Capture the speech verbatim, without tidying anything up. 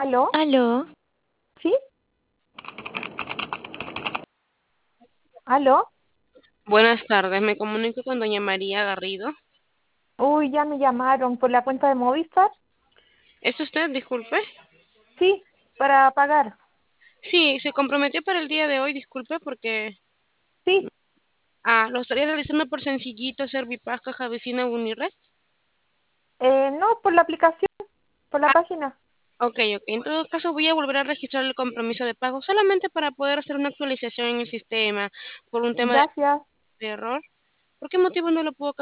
¿Aló? Aló, ¿Sí? ¿Aló? Buenas tardes, me comunico con doña María Garrido. Uy, ya me llamaron por la cuenta de Movistar. ¿Es usted, disculpe? Sí, para pagar. Sí, se comprometió para el día de hoy, disculpe, porque Sí, ah, lo estaría realizando por Sencillito, Servipaz, Caja Vecina, Unired. eh, no, por la aplicación, por la Ah, página. ok, ok. En todo caso, voy a volver a registrar el compromiso de pago solamente para poder hacer una actualización en el sistema por un tema de Gracias. de error. ¿Por qué motivo no lo puedo